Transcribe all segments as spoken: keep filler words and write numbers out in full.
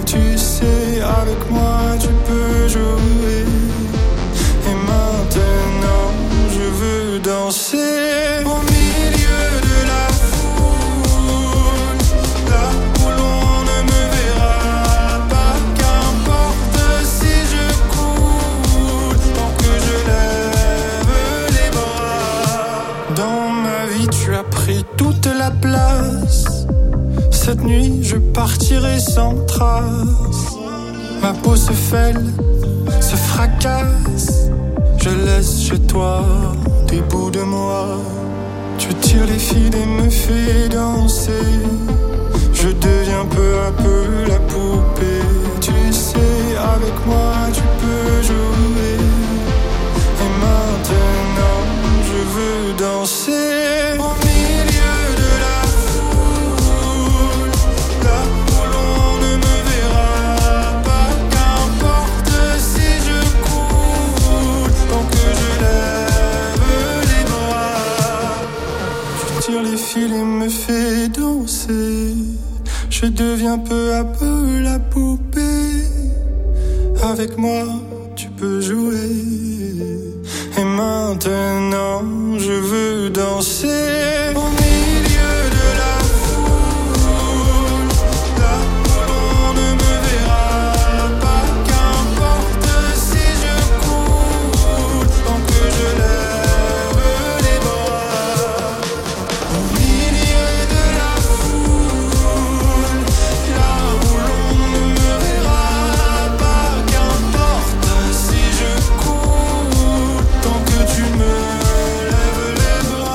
Tu sais, avec moi tu peux jouer. Et maintenant je veux danser au milieu de la foule, là où l'on ne me verra pas. Qu'importe si je coule, tant que je lève les bras. Dans ma vie tu as pris toute la place. Cette nuit je partirai sans trace. Ma peau se fêle, se fracasse. Je laisse chez toi des bouts de moi. Tu tires les fils et me fais danser. Je deviens peu à peu la poupée. Tu sais, avec moi tu peux jouer. Et maintenant je veux danser au milieu de la foule, là où l'on ne me verra pas. Qu'importe si je coule, tant que je lève les bras. Tu tires les fils et me fais danser. Je deviens peu à peu la poupée. Avec moi tu peux jouer. Et maintenant je veux danser au milieu de la foule, là où l'on ne me verra pas. Qu'importe si je coule, tant que je lève les bras. Au milieu de la foule, là où l'on ne me verra pas. Qu'importe si je coule, tant que tu me lèves les bras.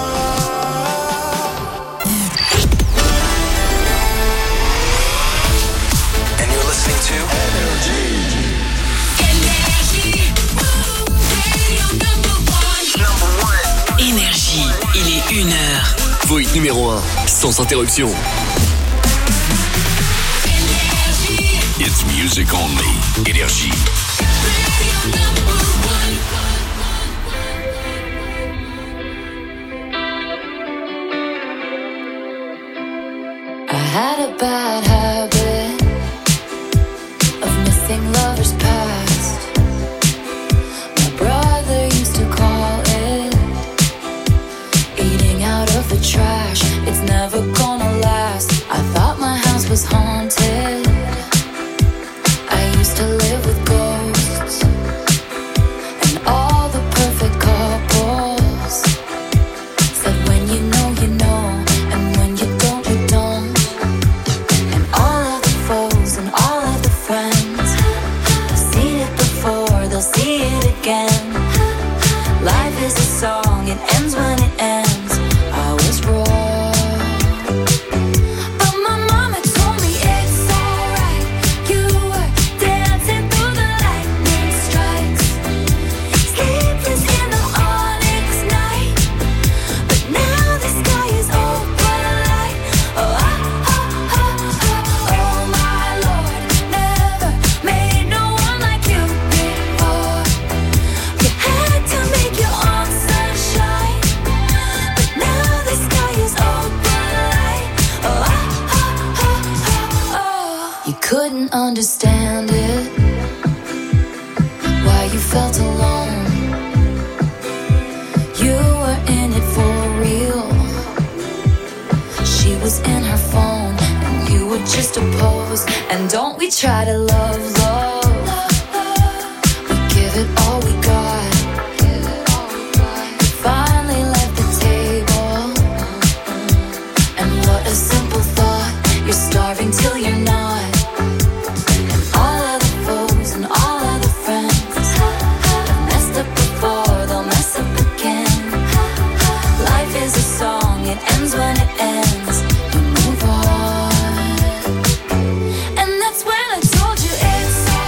And you're listening to Number One. Énergie, il est une heure. Vos hits numéro un, sans interruption. It's music only. Énergie. I had a bad habit of missing lovers past. My brother used to call it eating out of the trash. It's never gonna last. I thought my house was haunted. I used to live with ghosts and all the perfect couples. Said when you know, you know, and when you don't, you don't. And all of the foes and all of the friends have seen it before, they'll see it again. Life is a song, it ends when it ends. I was wrong, but my mama told me it's alright. You were dancing through the lightning strikes, sleepless in the onyx night. But now the sky is open light. Oh, oh, oh, oh, oh, my Lord, never made no one like you before. You had to make your own sunshine, but now the sky is open light. Oh, oh, oh, oh, oh. You couldn't understand it, why you felt alone. You were in it for real. She was in her phone, and you were just a pose. And don't we try to love, love? We give it all we got. We finally left the table, and what a simple thought. You're starving till you're not. And all of the foes and all of the friends have messed up before, they'll mess up again. Life is a song, it ends when it ends. You move on. And that's when I told you it's alright.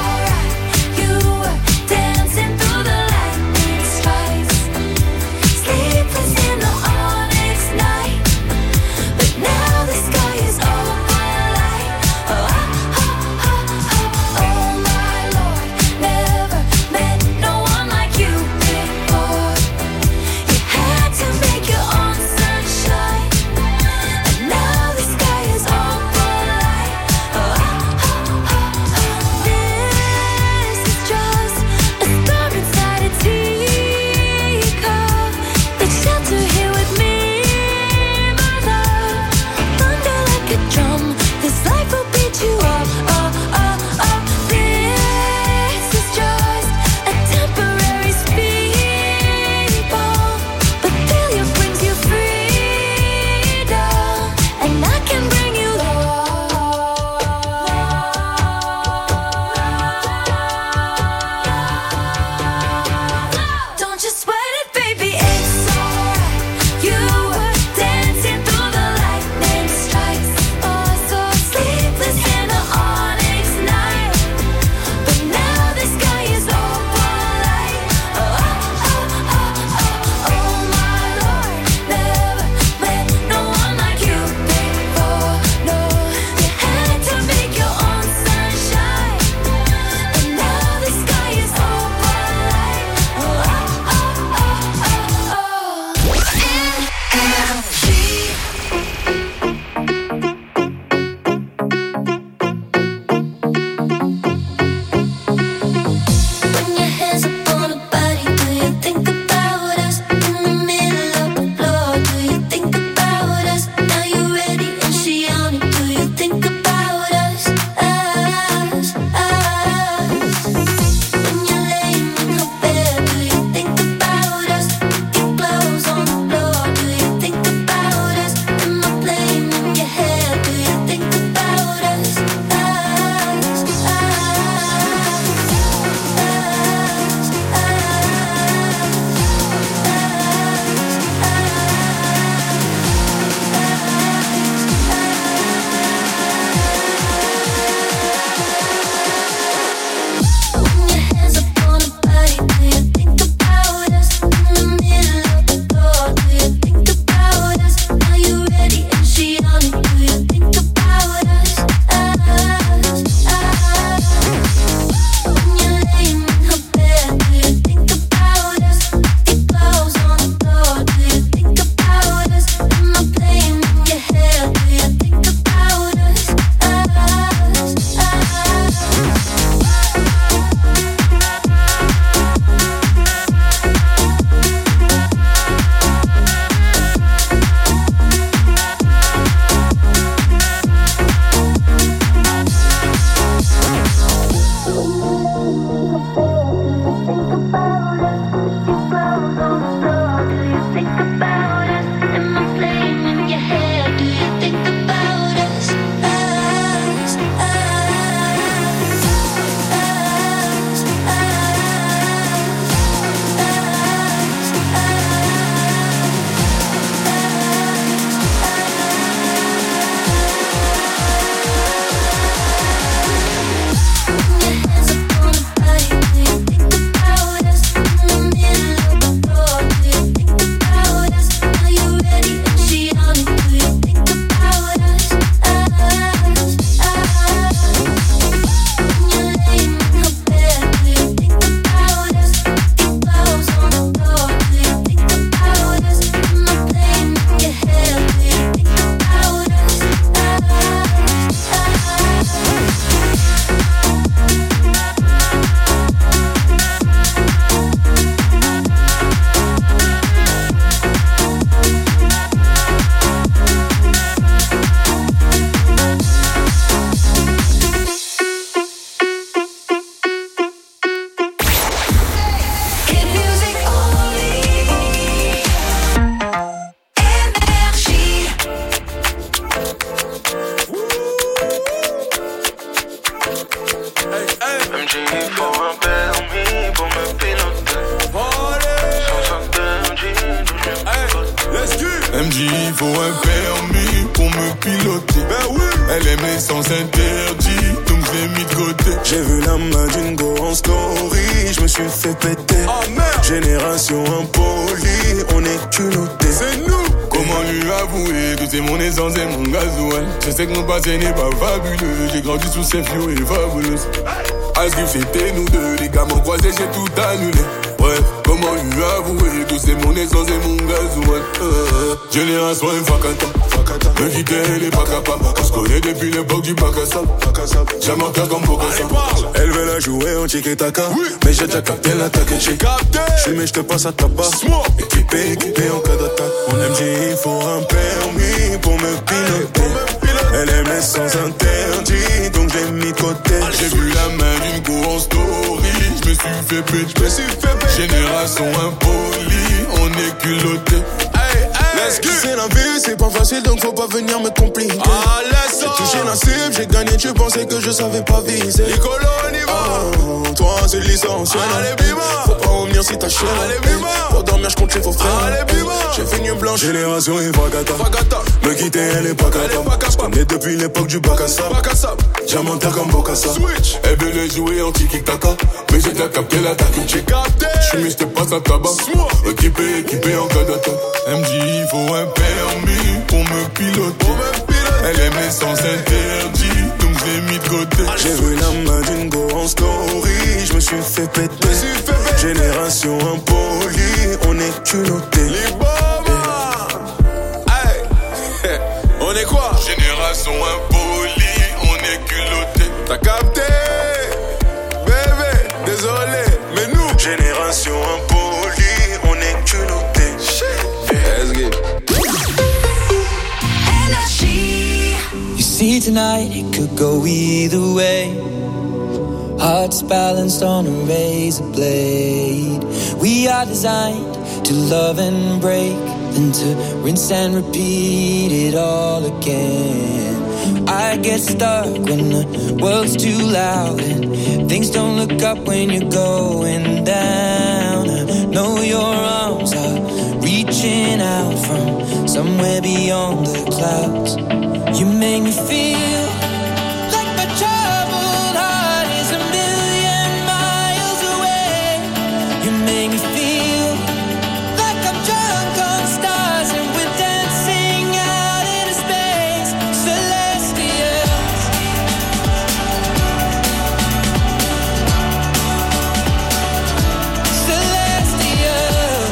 M G, il faut un permis pour me piloter. Sans interdit, d'où je pilote. M G, il faut un permis pour me piloter. Ben oui. Elle aime les sens interdits, donc je l'ai mis de côté. J'ai vu la main d'une go en story, je me suis fait péter. Oh merde. Génération impolie, on est culotté. C'est nous. Comment lui avouer que c'est mon essence et mon gasoil? Je sais que mon passé n'est pas fabuleux, j'ai grandi sous ces fio et fabuleuse. À ce que c'était nous deux, les gars m'ont croisé, j'ai tout annulé. Bref, comment lui avouer que c'est mon essence et mon gasoil? euh, Génération Fakata, me quitter elle est pas capable. On se connaît depuis l'époque du bac à sable. J'aime un cœur comme Bokassa. Elle veut la jouer en tiki-taka, oui. Mais j'ai déjà capté l'attaque et j'ai capté. J'suis mais j'te passe à tabac. Équipé, équipé en cas d'attaque. En M G il faut un permis pour me piloter. Elle aime les sens interdits, donc j'ai mis de côté. J'ai vu la main d'une go en story, je me suis fait péter. Génération impolie, on est culotté. C'est la vie, c'est pas facile donc faut pas venir me compliquer. Ah, laisse j'ai touché la cible, j'ai gagné, tu pensais que je savais pas viser. Nicolo, on y va. Oh, toi c'est licencié. Allez, bima. Faut pas revenir si t'as chier. Allez, bima. Pour dormir, j'compte les faux frères. Allez, bima. J'ai fait une blanche. Génération et Fakata. Me quitter, elle est pas capable. J'connais depuis l'époque du bac à sable. Diamantaire comme Bokassa. Switch. Elle veut les jouer en tiki-taka, mais j'ai déjà capté l'attaque. J'ai capté. J'suis mais j'te passe à tabac. Équipé, équipé en cas d'attaque. M G, il faut un permis pour me piloter. Elle aime les sens interdits, donc je l'ai mis de côté. J'ai vu la main d'une go en story, je me suis fait péter. Génération impolie, on est culotté. Hey. On est quoi? Génération impolie, on est culotté. T'as capté? Bébé, désolé, mais nous. Génération impolie, on est culotté. Let's get You see tonight it could go either way. Hearts balanced on a razor blade. We are designed to love and break, then to rinse and repeat it all again. I get stuck when the world's too loud and things don't look up when you're going down. I know your arms are reaching out from somewhere beyond the clouds. You make me feel like my troubled heart is a million miles away. You make me feel like I'm drunk on stars and we're dancing out into space. Celestials. Celestials.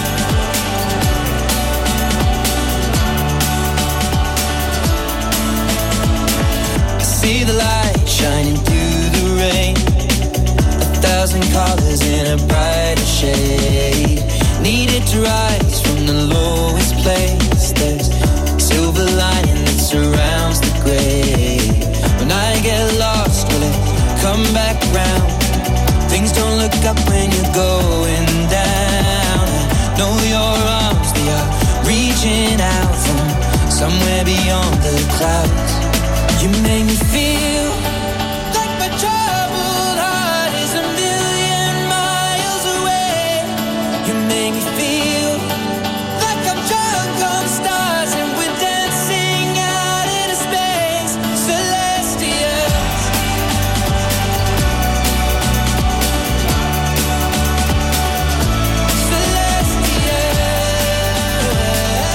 See the light shining through the rain. A thousand colors in a brighter shade. Needed to rise from the lowest place. There's silver lining that surrounds the gray. When I get lost, will it come back round? Things don't look up when you're going down. I know your arms, they are reaching out from somewhere beyond the clouds. You make me feel like my troubled heart is a million miles away. You make me feel like I'm drunk on stars and we're dancing out into space. Celestials.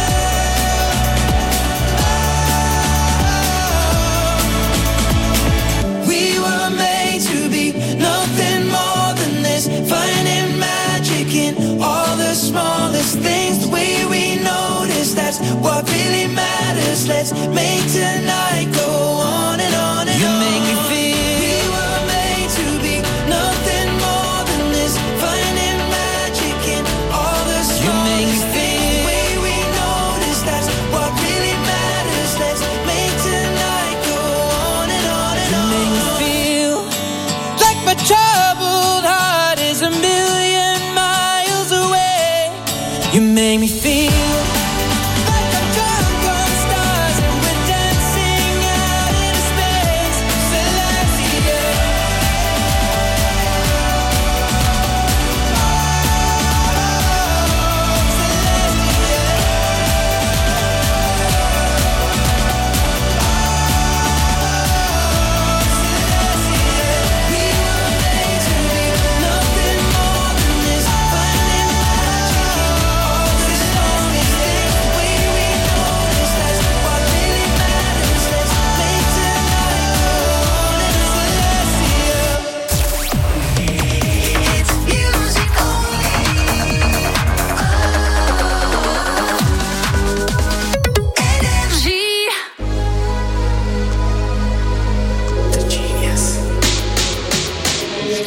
Celestials.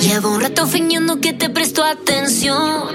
Llevo un rato fingiendo que te presto atención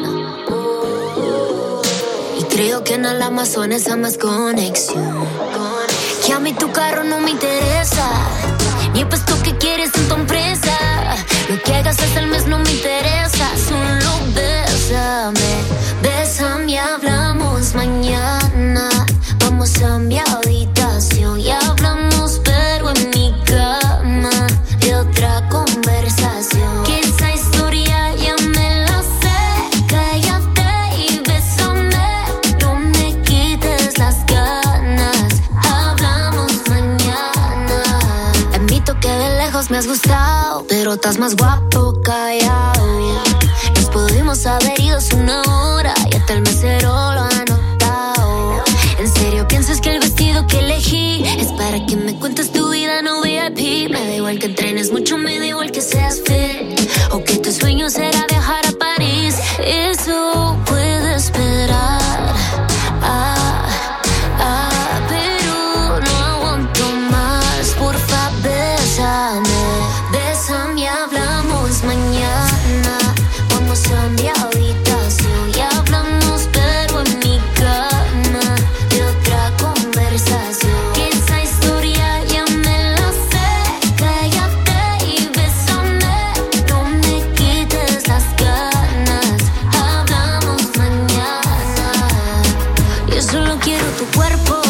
y creo que en el Amazonas hay más conexión. Que a mí tu carro no me interesa, ni el puesto que quieres en tu empresa. Lo que hagas hasta el mes no me interesa. Solo bésame, bésame y hablamos mañana. Vamos a mi habitación y hablamos, pero en mi cama, de otra conversación. Que esa historia ya me la sé. Cállate y bésame, no me quites las ganas. Hablamos mañana. Admito que de lejos me has gustado, pero estás más guapo callado. Nos pudimos haber ido hace una hora y hasta el mesero lo ha notado. ¿En serio piensas que el vestido que elegí es para que me cuentes tu vida no V I P? Me da igual que entrenes mucho, me da igual que seas fit, o que tu sueño será viajar a París. Eso puede esperar, ah, ah, pero no aguanto más. Porfa, bésame, bésame y hablamos mañana. Vamos a mi habitación y hablamos, pero en mi cama, de otra conversación. Que esa historia ya me la sé. Cállate y bésame, no me quites las ganas. Hablamos mañana. Yo solo quiero tu cuerpo,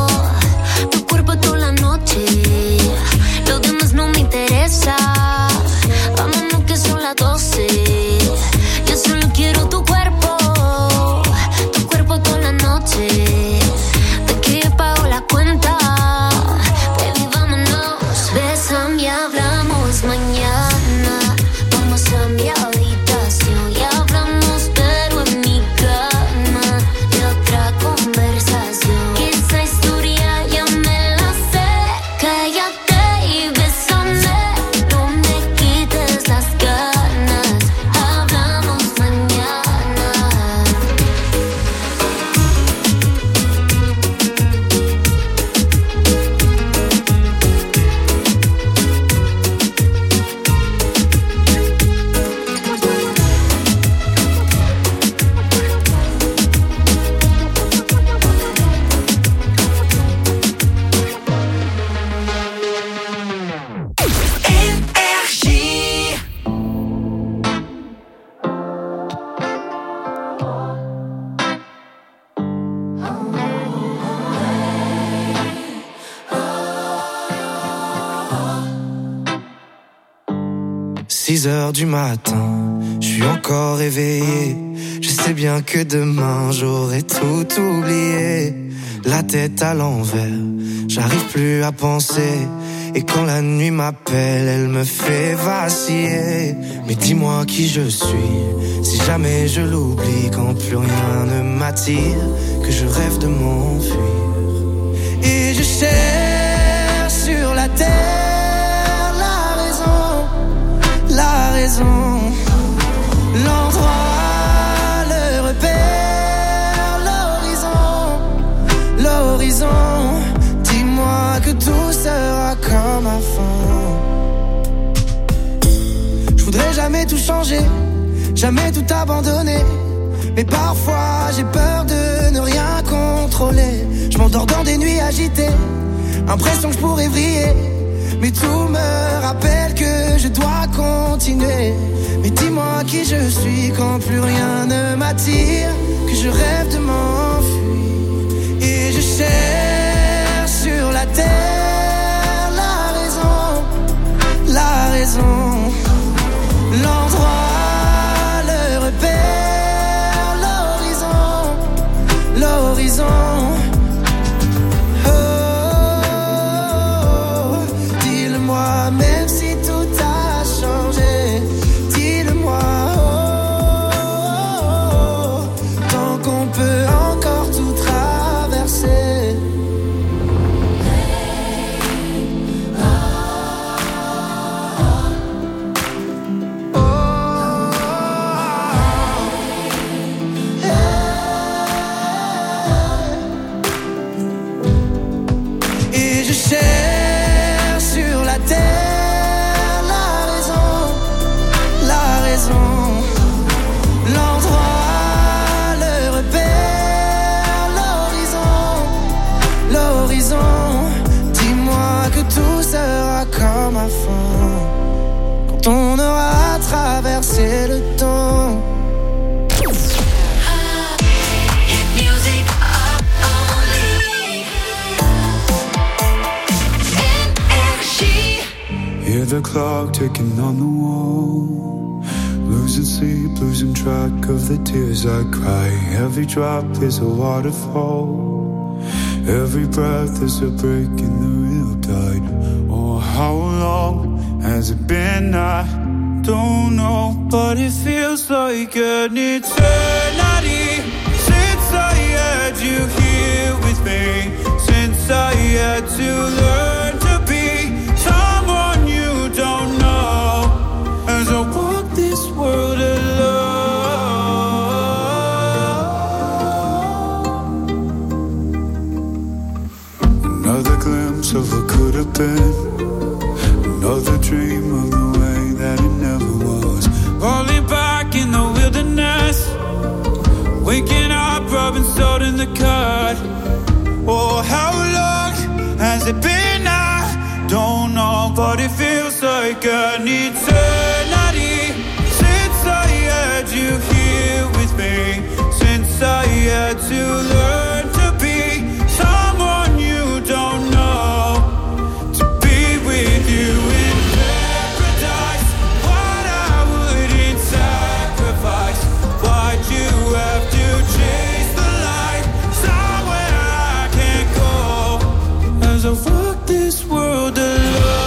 tu cuerpo toda la noche. Lo demás no me interesa. Vámonos que son las doce. Yo solo quiero tu cuerpo, tu cuerpo toda la noche. De que yo pago la cuenta, baby, vámonos. Bésame y hablamos mañana. Vamos a mi habitación y hablamos, pero en mi cama, de otra conversación. Que esa historia ya me la sé. Cállate y bésame, no me quites las ganas. Hablamos mañana. six heures du matin, je suis encore éveillé. Je sais bien que demain j'aurai tout oublié. La tête à l'envers, j'arrive plus à penser. Et quand la nuit m'appelle, elle me fait vaciller. Mais dis-moi qui je suis, si jamais je l'oublie. Quand plus rien ne m'attire, que je rêve de m'enfuir. Et je cherche sur la terre la raison, la raison, l'endroit, le repère, l'horizon, l'horizon. Dis-moi que tout sera comme avant. Je voudrais jamais tout changer, jamais tout abandonner. Mais parfois j'ai peur de ne rien contrôler. Je m'endors dans des nuits agitées, impression que je pourrais vriller. Mais tout me rappelle que je dois continuer. Mais dis-moi qui je suis quand plus rien ne m'attire, que je rêve de m'enfuir. Et je cherche sur la terre la raison, la raison, l'endroit, le repère, l'horizon, l'horizon. Même si tout a changé, dis-le-moi, oh, oh, oh, tant qu'on peut encore tout traverser. Oh, quand on aura traversé le temps. Hear the clock ticking on the wall, losing sleep, losing track of the tears I cry. Every drop is a waterfall, every breath is a break in the real tide. Oh, how long has it been? I don't know, but it feels like an eternity since I had you here with me, since I had to learn to be someone you don't know, as I walk this world alone. Another glimpse of what could have been, another dream of the way that it never was. Falling back in the wilderness, waking up, rubbing salt in the cut. Oh, how long has it been? I don't know, but it feels like an eternity since I had you here with me, since I had to learn to be someone you don't know, to be with you in paradise. What I wouldn't sacrifice, why'd you have to chase the light somewhere I can't go, as I walk this world alone.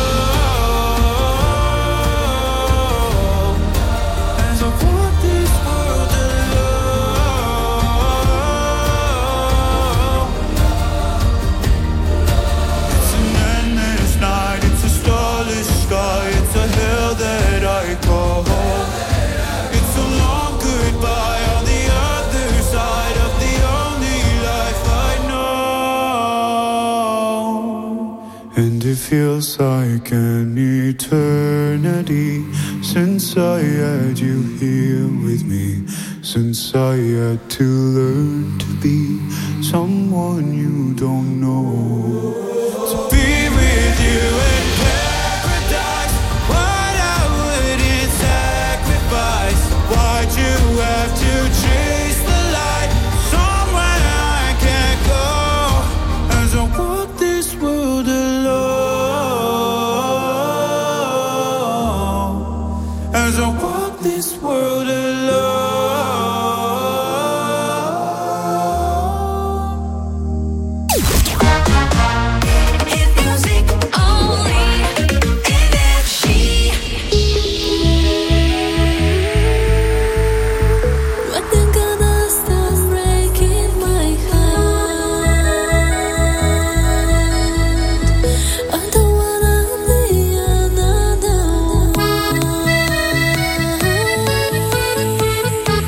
Feels like an eternity since I had you here with me, since I had to learn to be someone you don't know, to be with you in paradise. What I wouldn't sacrifice, why'd you have to chase the light somewhere I can't go, as I walk this world alone. As I walk this world alone. Hit music only, Energy. I think I'll stop breaking my heart. I don't wanna be another one.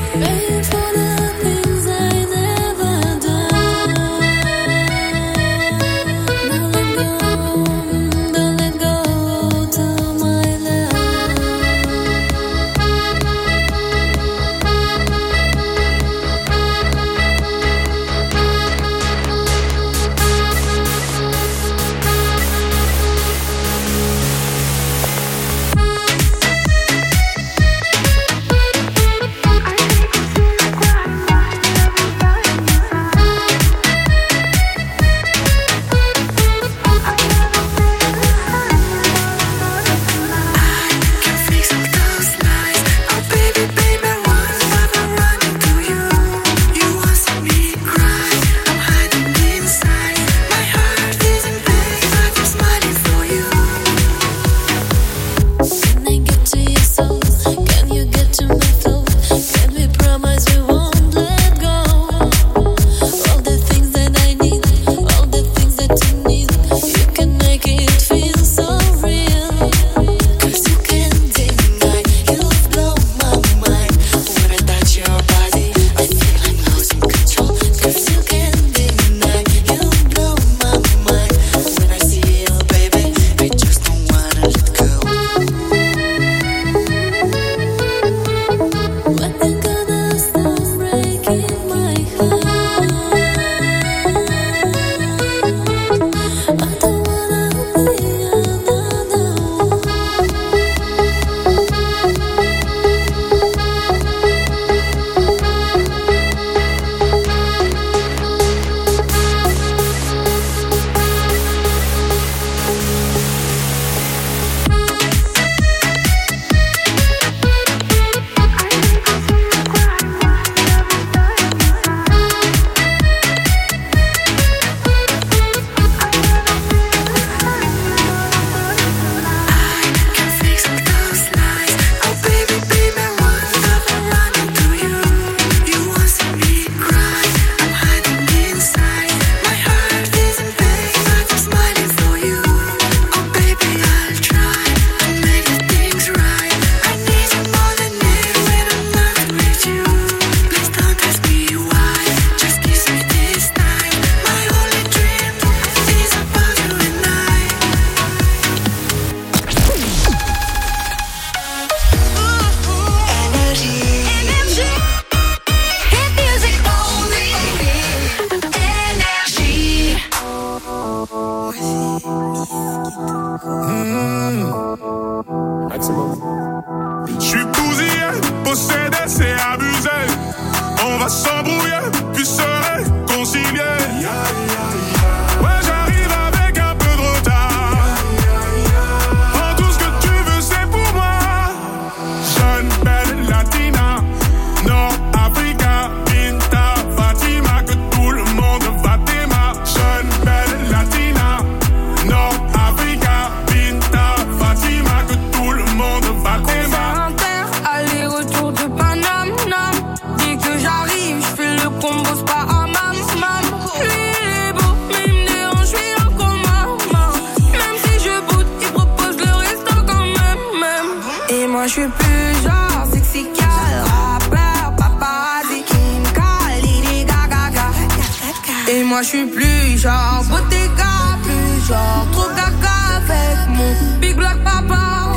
va s'embrouiller, puis se réconcilier. Ouais, j'arrive avec un peu de retard. Oh, tout ce que tu veux, c'est pour moi. Jeune, belle, latina, Nord-Africa, Binta, Fatima, que tout le monde va t'aimer. Jeune, belle, latina, Nord-Africa, Binta, Fatima, que tout le monde va t'aimer. Aller-retour de Paname, nam. Dès que j'arrive, j'fais le combo, c'est pas à mam, mam. Lui, il est beau, mais il me dérange, j'suis en coma, mam. Même si je boude, il propose le resto quand même, même. Et moi, j'suis plus genre sexy gal, rappeur, paparazzi, Kim Khalid, gaga, gaga. Et moi, j'suis plus genre Bottega, plus genre trop gaga avec mon big black papa.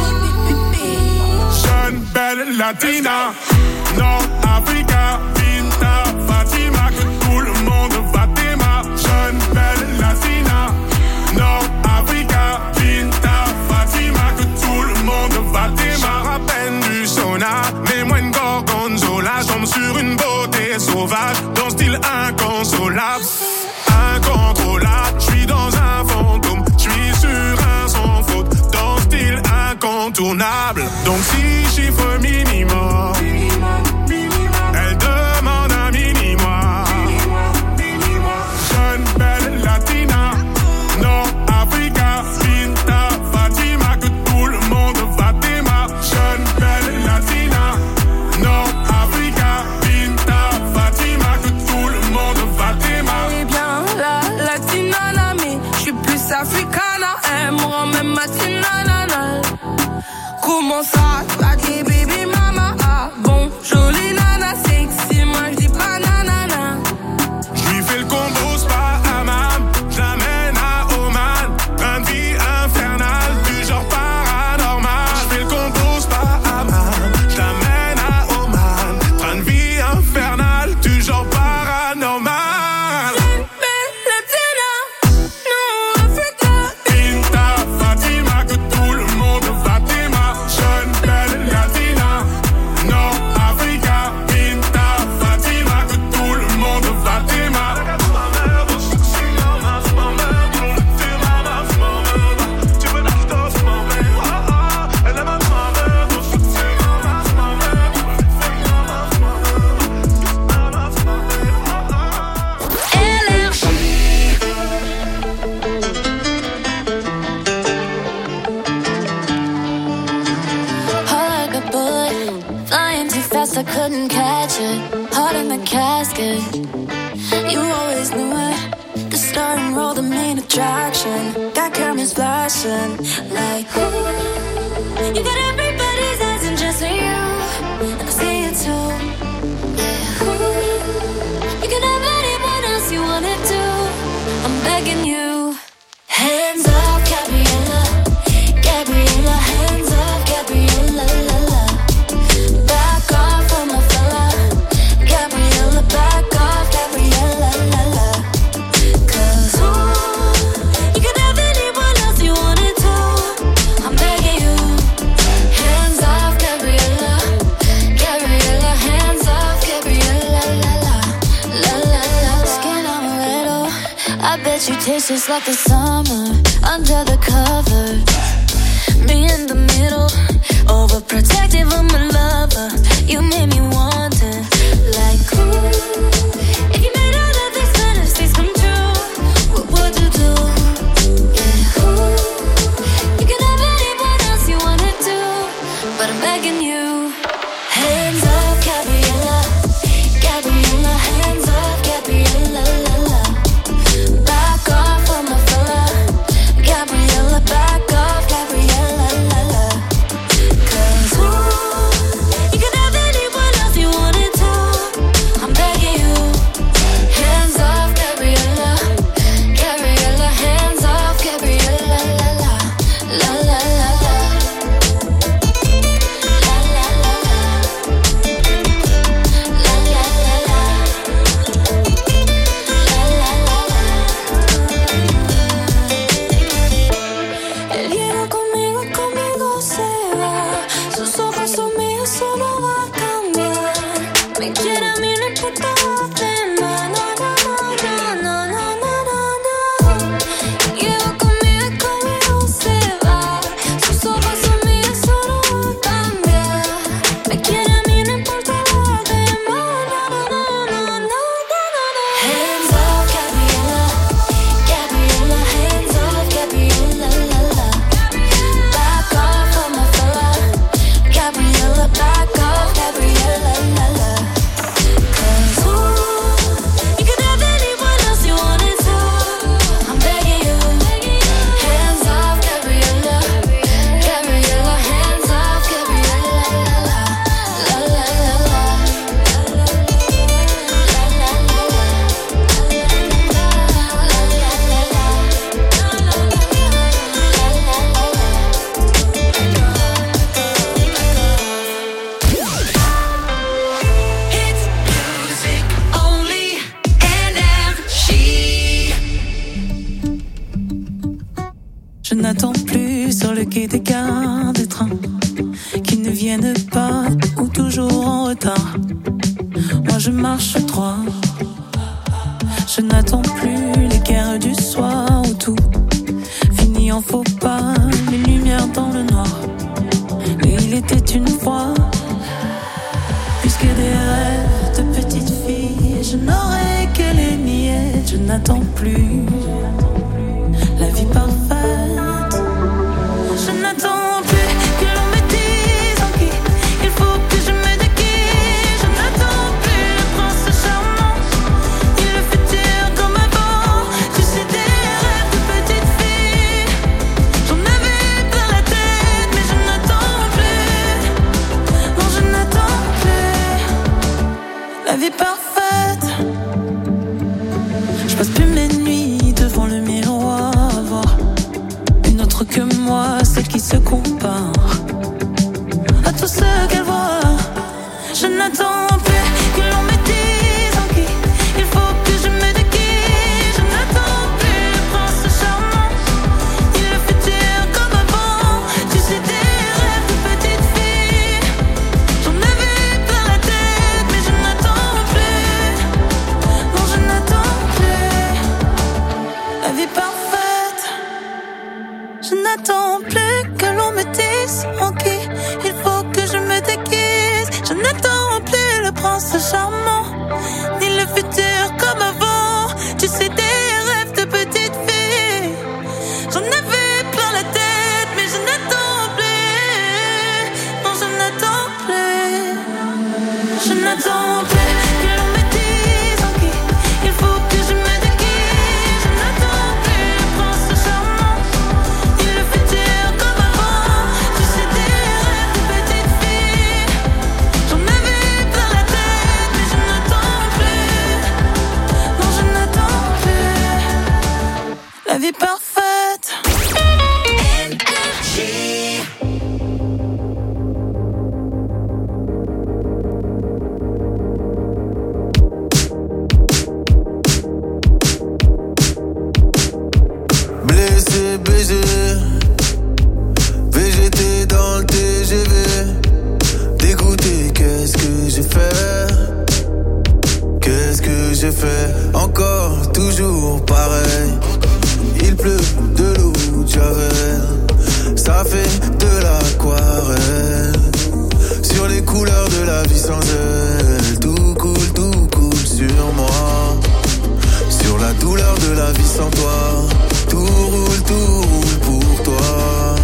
Jeune, belle, latina, Nord-Africa, Binta, Fatima, que tout le monde va t'aimer. Jeune, belle, latina, Nord-Africa, Binta, Fatima, que tout le monde va t'aimer. Je rappelle du sauna, mets-moi une gorgonzola. Je tombe sur une beauté sauvage, dans style inconsolable, incontrôlable. Je suis dans un fantôme, je suis sur un sans faute, dans style incontournable. Donc si chiffre minimum, elle demande un mini-moi. Jeune, belle, latina, Nord-Africa, Binta, Fatima, que tout le monde va t'aimer. Jeune, belle, latina, Nord-Africa, Binta, Fatima, que tout le monde va t'aimer. Eh bien, la latina, mais j'suis plus africana. Elle me rend même matinana. Comment ça, t'as dit baby mama? Ah bon, jolie nana, sexy, moi j'dis pas nanana. J'lui fais le combo, c'est pas à mam. J'l'amène à Oman, train de vie infernal, du genre paranormal. J'fais le combo, c'est pas à mam. J'l'amène à Oman, train de vie infernal, du genre paranormal. Binta, Fatima, que tout le monde va t'aimer. Jeune, belle, latina, Nord-Africa, Binta, Fatima, que tout le monde va t'aimer. Heart like a bullet, flying too fast, I couldn't catch it. Heart in the casket, you always knew it. The star and roll, the main attraction. Got cameras flashing, like ooh. You got everybody's eyes and just for you, and I see it too. Yeah, ooh. You can have anyone else you wanted to. I'm begging you, hands off, Gabriella. Gabriella, hands off, Gabriella, la la. Back off on my fella. Gabriella, back off, Gabriella, la la. Cause ooh, you can have anyone else you wanted to. I'm begging you, hands off, Gabriella. Gabriella, hands off, Gabriella, la la. La la la. Skin amaretto, I bet you taste just like the summer under the cover. Me in the middle, overprotective of my lover. You made me want it, like ooh. If you made all of these fantasies come true, what would you do? Yeah, ooh. You can have anyone else you wanted to, but I'm begging you, hands off, Gabriella. Gabriella, hands off, Gabriella, la la. Back off on my fella. Gabriella, back off, Gabriella, la la. Cause ooh, you can have anyone else you wanted to. I'm begging you, hands off, Gabriella. Gabriella, hands off, Gabriella, la la. La la la la. La la la la. back off, Gabriella, la la. 'Cause ooh, you could have anyone else you wanted to. I'm begging you, hands off, Gabriella, Gabriella, hands off, Gabriella, la la la la la. Je n'attends plus sur le quai des gares de train qui ne viennent pas ou toujours en retard. Moi je marche droit. Je n'attends plus les guerres du soir où tout finit en faux pas, les lumières dans le noir. Mais il était une fois plus que des rêves de petite fille. Je n'aurai que les miettes. Je n'attends plus la vie parfaite. Je n'attends plus que l'on me dise en qui il faut que je me déguise. Je n'attends plus le prince charmant ni le futur comme avant. Tu sais, des rêves de petite fille, j'en avais plein la tête. Mais je n'attends plus, non je n'attends plus la vie parfaite. Je passe plus mes nuits devant le miroir à voir une autre que moi, celle qui se compare à tout ce qu'elle voit. Je n'attends plus que l'on me dise en qui il faut que je me déguise. Je n'attends plus le prince charmant ni le futur comme avant. Tu sais, des rêves de petite fille, j'en avais plein la tête. Mais je n'attends plus, non je n'attends plus la vie parfaite. Je n'attends plus que l'on me dise en qui il faut que je me déguise. Je n'attends plus le prince charmant ni le futur comme avant. Tu sais, des rêves de petite fille, j'en avais plein la tête. Mais je n'attends plus, non je n'attends plus. Je n'attends plus que l'on me dise en qui il faut que je me déguise. Je n'attends plus le prince charmant ni le futur comme avant. Tu sais, des rêves de petite fille, j'en avais plein la tête. Mais je n'attends plus, non je n'attends plus la vie parfaite. Blessé, baisé, V G T dans le T G V. Dégoûté, qu'est-ce que j'ai fait? Qu'est-ce que j'ai fait? Encore, toujours pareil. Il pleut de l'eau de Javel. Ça fait de l'aquarelle. Sur les couleurs de la vie sans elle. Tout coule, tout coule sur moi. Sur la douleur de la vie sans toi. Tout roule, tout roule pour toi.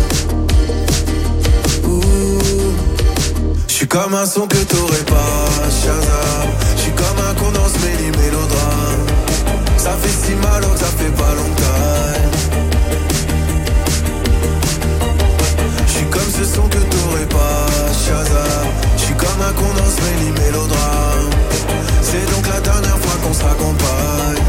J'suis comme un son que t'aurais pas, Shazam. J'suis comme un condense méli mélodrame. Ça fait si mal alors que ça fait pas longtemps. J'suis comme ce son que t'aurais pas, Shazam. J'suis comme un condense méli mélodrame. C'est donc la dernière fois qu'on se raccompagne.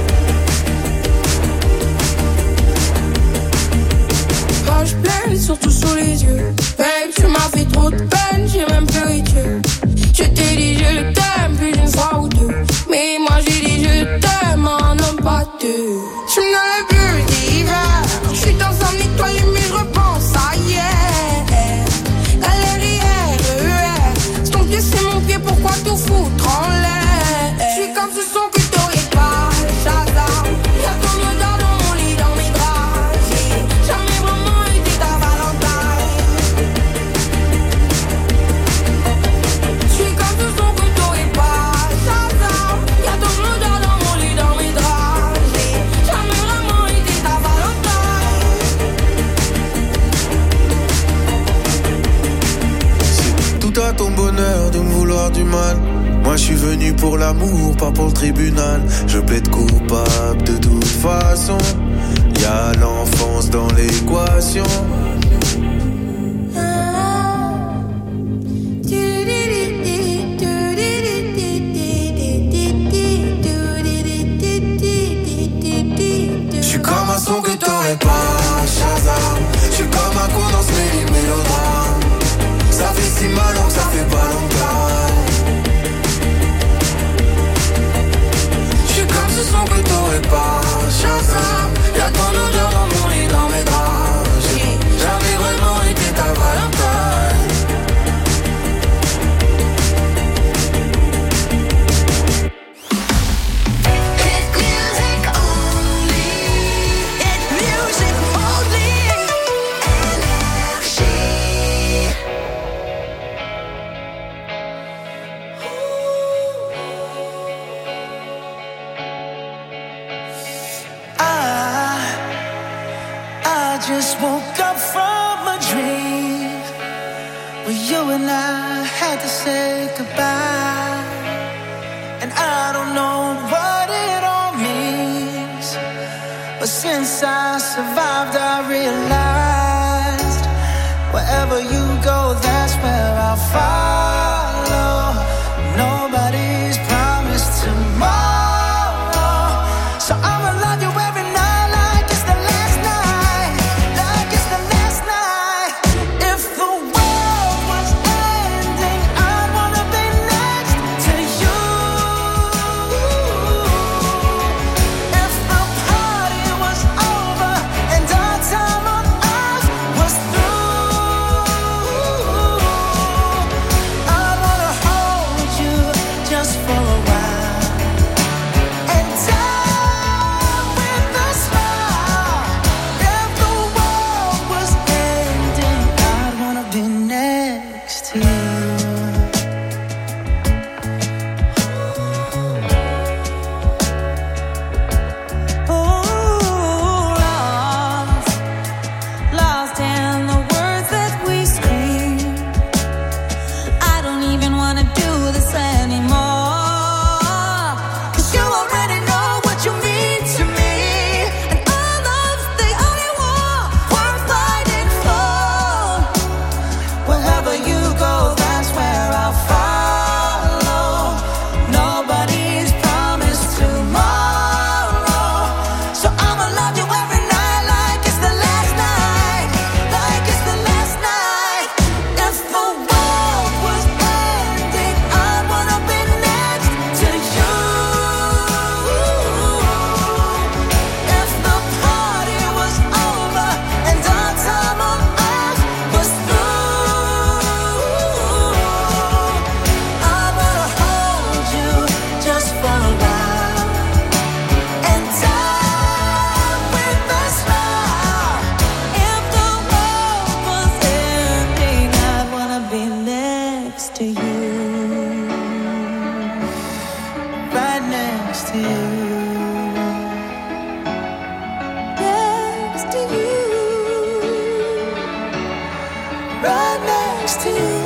Moi je pleure, surtout sous les yeux. Babe, tu m'as fait trop de peine, j'ai même pleuré Dieu. Je t'ai dit je t'aime plus d'une fois ou deux. Mais moi j'ai dit je t'aime en homme pas deux. Je toi ton bonheur de me vouloir du mal. Moi je suis venu pour l'amour, pas pour le tribunal. Je plaide coupable de toute façon. Y'a l'enfance dans l'équation. J'suis comme un son que t'aurais pas, Shazam. J'suis comme un con dans ce méli- mélodrame. Ça fait si mal donc ça fait pas longtemps. J'suis comme ce son que t'aurais pas, Shazam. Y'a ton odeur dans mon lit, dans mes draps. J'ai jamais vraiment été ta Valentine. Hit music only. Hit music only. Énergie. I, I just woke up from a dream where you and I had to say goodbye. And I don't know what it all means, but since I survived, I realized wherever you go, that's where I'll follow. Nobody's promised tomorrow, so I'ma love you every night like it's the last night, like it's the last night. If the world was ending, I'd wanna be next to you. If the party was over and our time on earth was through, I'd wanna hold you just for a while and die with a smile. If the world was ending, I'd wanna be next to you. Ooh, lost, lost in the words that we scream. I don't even wanna do this anymore, 'cause you already know what you mean to me. And our love's the only war worth fighting for. Wherever you go, that's where I'll follow. Nobody's promised tomorrow, so I'ma love you every night like it's the last night, like it's the last night. If the world was ending, I'd wanna be next to you. If the party was over and our time on earth was through, I wanna hold you just for a while and die with a smile. If the world was ending, I'd wanna be next to you, right next to you, next to you, right next to you.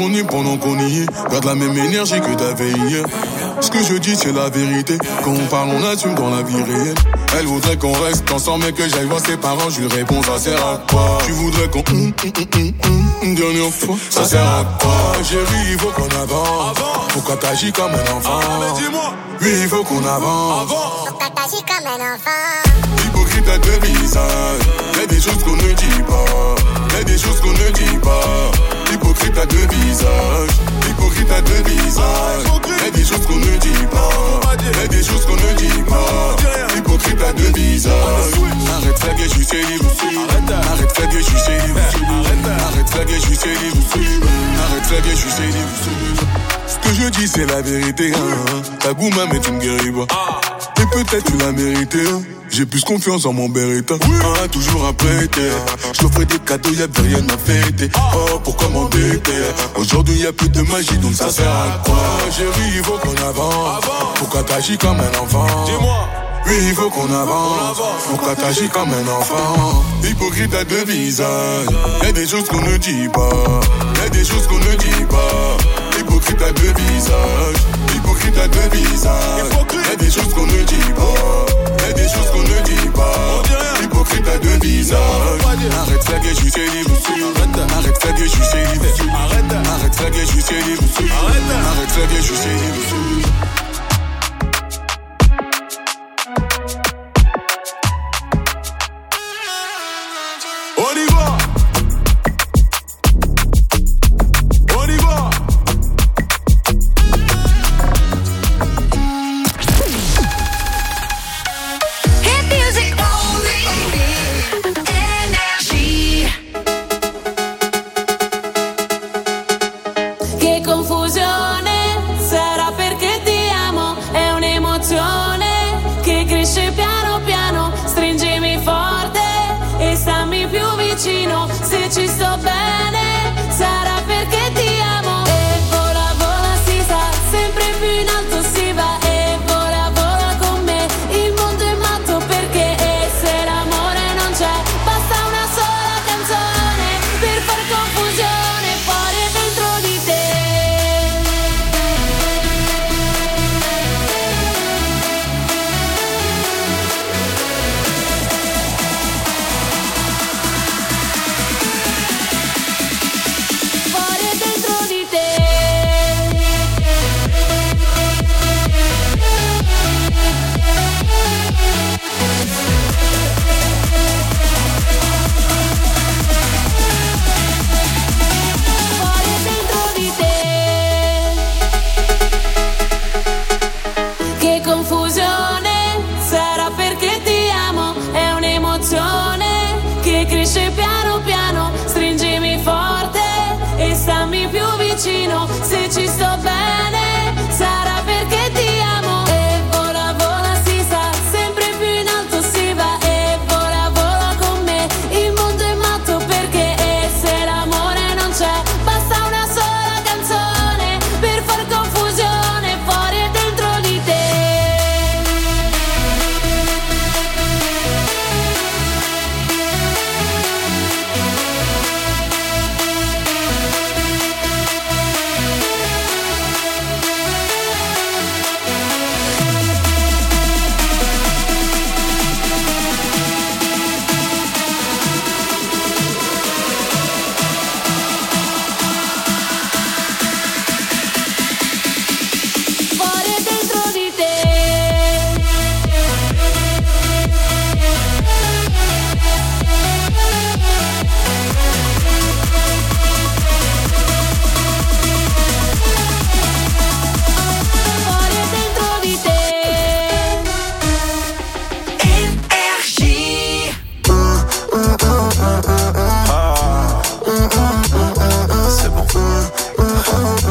nuit pendant qu'on y est. Garde la même énergie que t'avais hier. Ce que je dis c'est la vérité. Quand on parle on assume dans la vie réelle. Elle voudrait qu'on reste ensemble mais que j'aille voir ses parents. Je lui réponds ça sert à quoi? Tu voudrais qu'on hum, hum, hum, hum, hum, une dernière fois. Ça sert à quoi? Chérie il faut qu'on avance. Pourquoi t'agis comme un enfant? Oui il faut qu'on avance. Pourquoi t'agis comme un enfant? Hypocrite à deux visages. Y'a des choses qu'on ne dit pas. Y'a des choses qu'on ne dit pas. Hypocrite à deux visages. Hypocrite à deux visages. Y'a des choses qu'on ne dit pas. Y'a des choses qu'on ne dit pas. Hypocrite à deux visages. Arrête flaguer, je suis célibataire. Arrête flaguer, je suis célibataire. Arrête flaguer, je suis célibataire. Arrête flaguer, je suis célibataire. Ce que je dis c'est la vérité hein. Ta goût m'a mais tu me guéris pas. Et peut-être tu l'as mérité hein. J'ai plus confiance en mon Beretta. Ah, toujours après terre. Je t'offrais des cadeaux, y'avait rien à fêter. Oh, pourquoi m'embêter? Aujourd'hui y'a plus de magie, donc ça sert à quoi? Chérie, il faut qu'on avance. Pourquoi t'agis comme un enfant? Dis-moi. Oui, il faut qu'on avance. Pourquoi t'agis comme un enfant? Hypocrite à deux visages. Y'a des choses qu'on ne dit pas. Y'a des choses qu'on ne dit pas. Hypocrite à deux visages. Hypocrite à deux visages. Y'a des choses qu'on ne dit pas. Y'a des choses qu'on ne dit pas. Hypocrite à deux visages. Arrête flaguer, je suis célibataire. Arrête flaguer, je suis célibataire. Arrête flaguer, je suis célibataire. Arrête flaguer, je suis célibataire. On y va! On y va! Hit music only. Energy. Che confusione, sarà perché ti amo, è un'emozione che cresce piano piano, stringimi forte e stammi più vicino, se ci sto bene, sarà perché ti amo. E vola, vola, si sa, sempre più in alto si va, e vola, vola con me, il mondo è matto perché e se l'amore non c'è, basta una sola canzone per far confusione fuori e dentro di te. Fuori e dentro di te. Fuori e dentro di te. Che confusione, sarà perché ti amo, è un'emozione che cresce piano piano, stringimi forte e stammi più vicino, se ci sto bene, sarà perché ti amo. E vola, vola, si sa, sempre più in alto si va, e vola, vola con me, il mondo è matto perché e se l'amore non c'è, basta una sola canzone per far confusione fuori e dentro di te. Fuori e dentro di te. Fuori e dentro di te. Energy. C'est bon.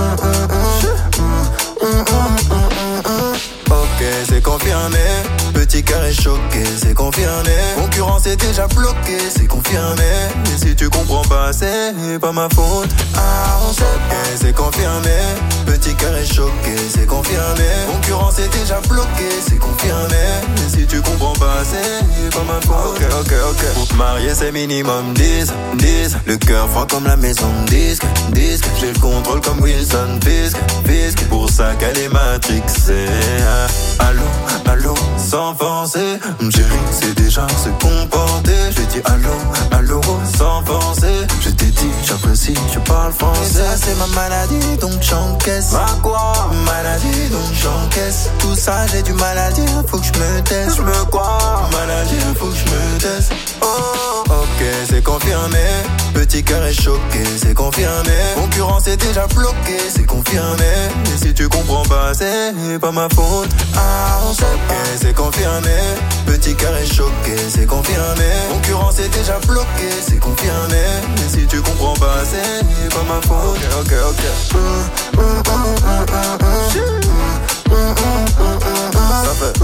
Ok, c'est confirmé. Petit Petit cœur est choqué, c'est confirmé. Concurrence est déjà bloquée, c'est confirmé. Et si tu comprends pas, c'est pas ma faute. Ah, on sait bien, c'est confirmé. Petit cœur est choqué, c'est confirmé. Concurrence est déjà bloquée, c'est confirmé. Et si tu comprends pas, c'est pas ma faute. Ok, ok, ok. Pour te marier, c'est minimum dix, dix. Le cœur froid comme la maison de disque, disque. J'ai le contrôle comme Wilson Fisk, Fisk. Pour ça qu'elle est matrixée. Allô, allô, sans forcer. Chérie, c'est déjà se comporter. J'ai dit allô, allô, sans forcer. Je t'ai dit, j'apprécie, je parle français. Et ça, c'est ma maladie, donc j'encaisse. Ma quoi? Maladie, donc j'encaisse. Tout ça, j'ai du mal à dire, faut que je me teste. Je me quoi? Maladie, faut que je me teste. Oh, ok, c'est confirmé. Petit cœur est choqué, c'est confirmé. Concurrence est déjà bloquée, c'est confirmé. Et si tu comprends pas, c'est pas ma faute. Ah, on sait pas, c'est confirmé. Petit cœur est choqué, c'est confirmé. Concurrence est déjà bloquée, c'est confirmé. Et si tu comprends pas, c'est pas ma faute. Ok, ok, ok. Ça fait.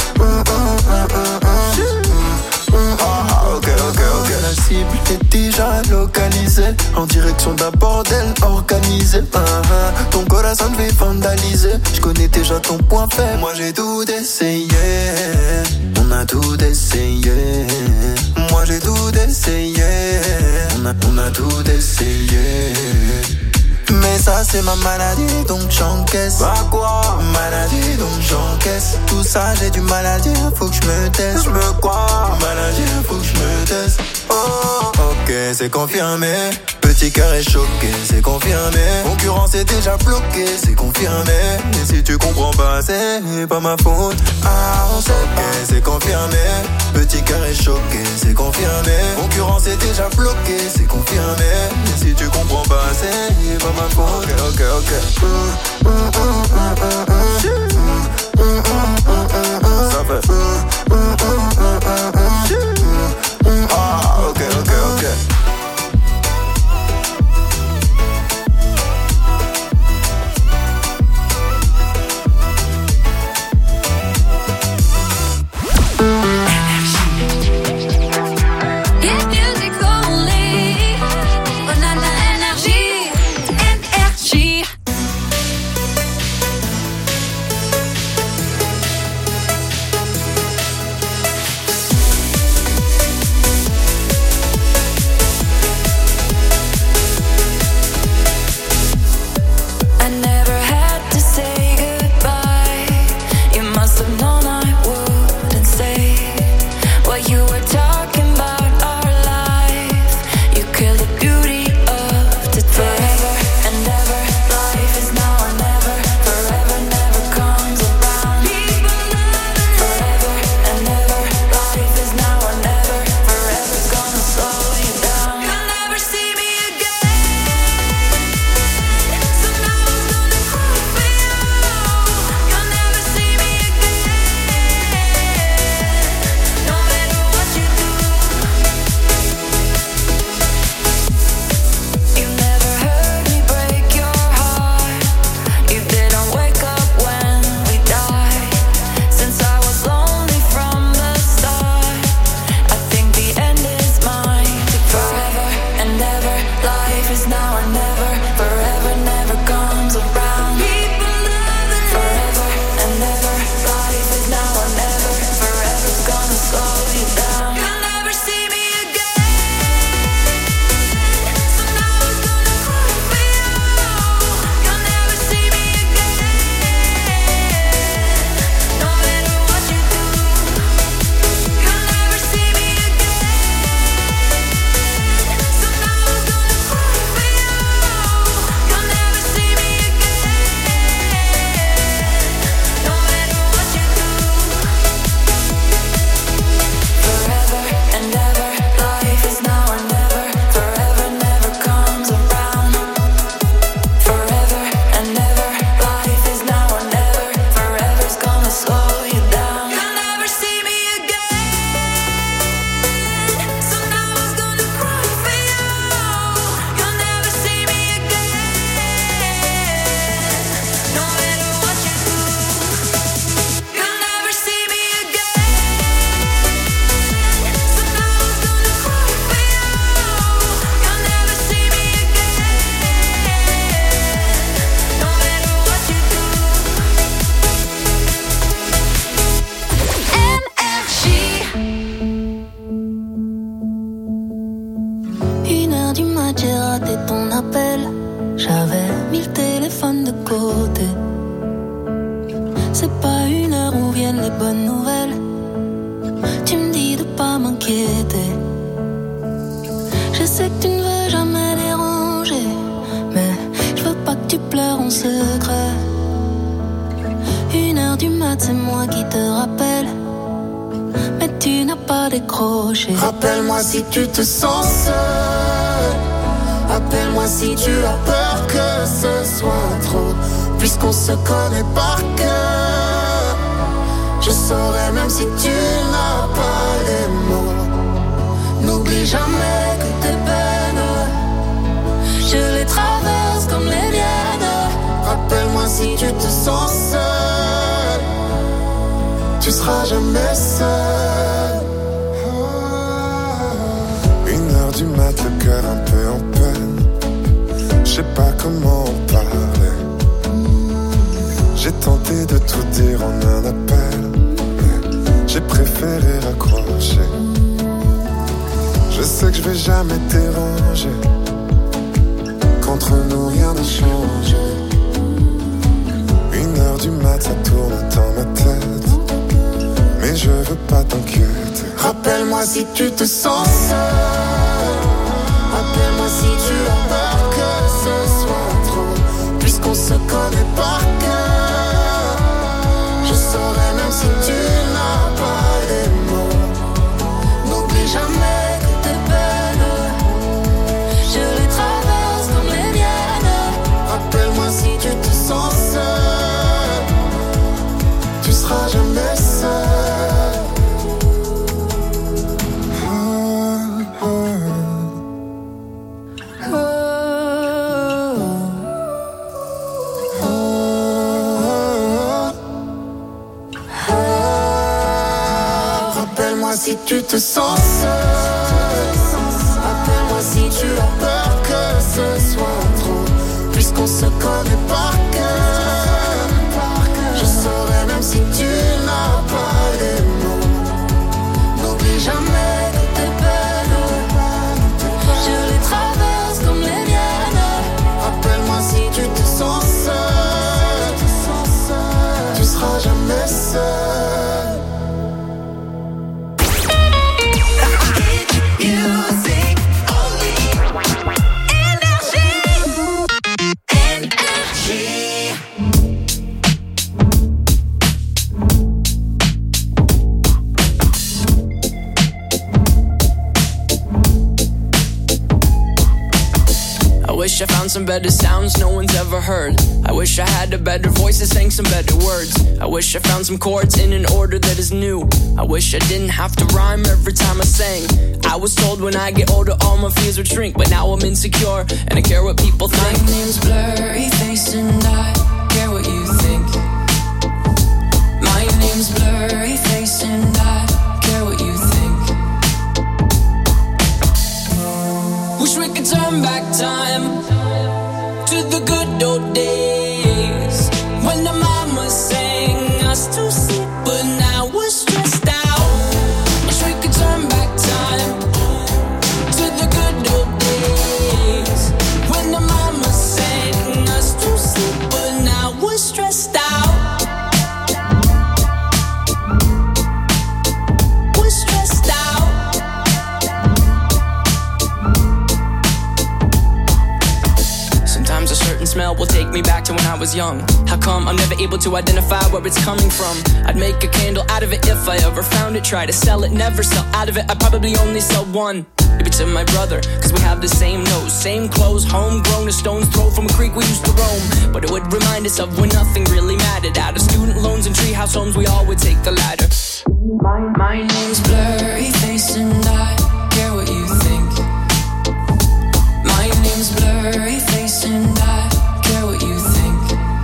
Ah, ok, ok, ok. La cible est déjà localisée en direction d'un bordel organisé. Uh-huh. Ton corazon fait vandaliser. Je connais déjà ton point faible. Moi j'ai tout essayé. On a tout essayé. Moi j'ai tout essayé. On a, on a tout essayé. Mais ça c'est ma maladie, donc j'encaisse. Bah quoi? Maladie, donc j'encaisse. Tout ça j'ai du mal à dire, faut que je me teste. Je me quoi? Maladie, faut que je me teste. Oh, ok, c'est confirmé. Petit cœur est choqué, c'est confirmé. Concurrence est déjà bloquée, c'est confirmé. Et si tu comprends pas, c'est pas ma faute. Ah, on sait pas, c'est confirmé. Petit cœur est choqué, c'est confirmé. Concurrence est déjà bloquée, c'est confirmé. Et si tu comprends pas, c'est pas ma faute. Ok, ok, ok. Ça fait. Ah, ok, ok, ok. t'amène les bonnes nouvelles. Tu me dis de pas m'inquiéter. Je sais que tu ne veux jamais déranger, mais je veux pas que tu pleures en secret. Une heure du mat, c'est moi qui te rappelle, mais tu n'as pas décroché. Rappelle-moi si tu te sens seul. Appelle-moi si tu as peur que ce soit trop. Puisqu'on se connaît par cœur, je saurais même si tu n'as pas les mots. N'oublie jamais que tes peines, je les traverse comme les miennes. Rappelle-moi si tu te sens seul, tu seras jamais seul. Une heure du mat, le cœur un peu en peine. Je sais pas comment en parler. J'ai tenté de tout dire en un appel, mais j'ai préféré raccrocher. Je sais que je vais jamais te déranger. Qu'entre nous rien n'a changé. Une heure du mat, ça tourne dans ma tête, mais je veux pas t'inquiéter. Rappelle-moi si tu te sens seul. Appelle-moi si tu as peur que ce soit trop. Puisqu'on se connaît par cœur, je saurais même si tu n'as pas les mots. N'oublie jamais que tes peines, je les traverse comme les miennes. Rappelle-moi si tu te sens seul, tu seras jamais seul. Si tu te sens seul, appelle-moi si tu as peur que ce soit trop. Puisqu'on se connaît par cœur, je saurais même si tu n'as pas les mots. N'oublie jamais que tes peines, je les traverse comme les miennes. Rappelle-moi si tu te sens seul, tu seras jamais seul. I wish I found some better sounds no one's ever heard. I wish I had a better voice that sang some better words. I wish I found some chords in an order that is new. I wish I didn't have to rhyme every time I sang. I was told when I get older all my fears would shrink, but now I'm insecure and I care what people think. My name's Blurry Face and I care what you think. My name's Blurry Face and I care what you think. Wish we could turn back time to the good old days when the mama sang us to sleep, but now we're stressed out. Wish we could turn back time to the good old days when the mama sang us to sleep, but now we're stressed out. We're stressed out. Sometimes a certain smell will take me back to when I was young. How come I'm never able to identify where it's coming from? I'd make a candle out of it if I ever found it. Try to sell it, never sell out of it. I'd probably only sell one. Maybe to my brother, cause we have the same nose, same clothes, homegrown, a stone's throw from a creek we used to roam. But it would remind us of when nothing really mattered. Out of student loans and treehouse homes, we all would take the ladder. My, my name's Blurry Face and I care what you think. My name's Blurry Face and I care what you think.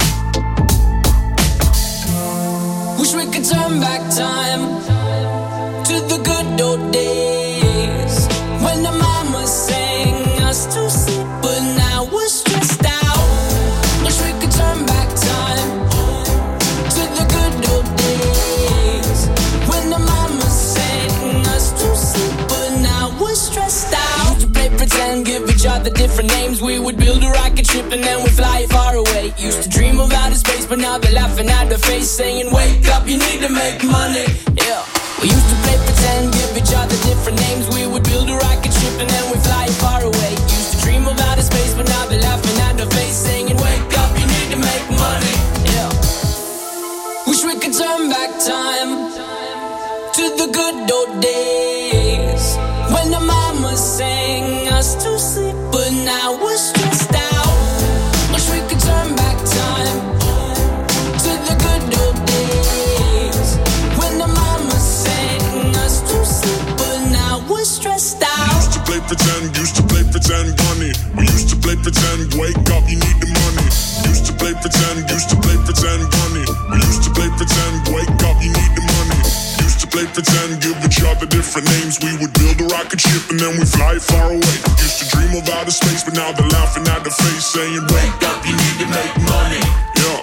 Wish we could turn back time to the good old days when the mama sang us to sleep, but now we're stressed out. Wish we could turn back time to the good old days when the mama sang us to sleep, but now we're stressed out. Used to play pretend, give each other different names. We would build a rocket ship and then we'd fly far away. away. Used to dream of outer space, but now they're laughing at the face, saying, wake up, you need to make money. Yeah. We used to play pretend, give each other different names. We would build a rocket ship and then we fly far away. Used to dream of outer space, but now they're laughing at the face, saying, wake up, you need to make money. Yeah. Wish we could turn back time to the good old days when the mama sang us to sleep, but now we're stressed out. Wish we could turn back time to the good old days when the mama sang us to sleep, but now we're stressed out. We used to play pretend, used to play pretend, money. We used to play pretend, wake up, you need the money. Used to play pretend, used to play pretend, money. We used to play pretend, wake up, you need the money. Used to play pretend, give each other different names. We would build a rocket ship and then we fly far away. Used to dream of outer space, but now they're laughing at the face, saying, wake up, you need to make money. Yeah.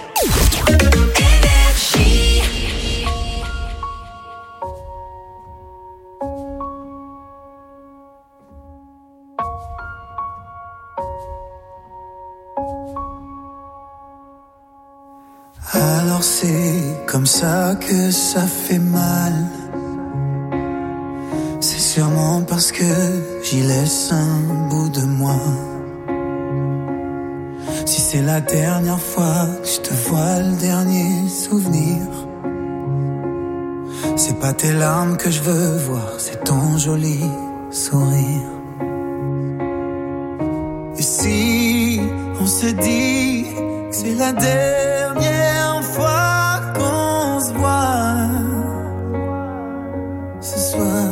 Alors c'est comme ça que ça fait mal. C'est sûrement parce que j'y laisse un bout de moi. Si c'est la dernière fois que je te vois, le dernier souvenir, c'est pas tes larmes que je veux voir, c'est ton joli sourire. Et si on se dit que c'est la dernière fois qu'on se voit ce soir,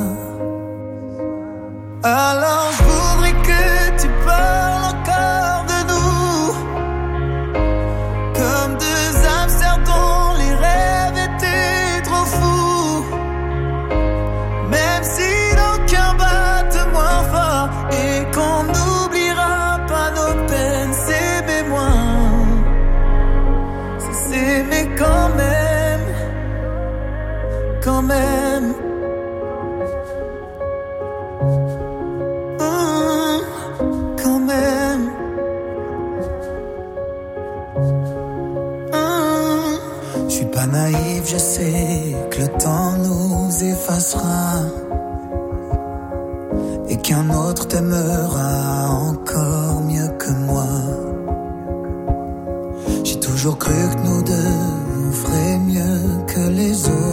alors je voudrais que tu parles encore de nous, comme deux hamsters dont les rêves étaient trop fous. Même si nos cœurs battent moins fort et qu'on n'oubliera pas nos peines, s'aimer moins, c'est s'aimer quand même, quand même. Naïf, je sais que le temps nous effacera et qu'un autre t'aimera encore mieux que moi. J'ai toujours cru que nous deux, on ferait mieux que les autres.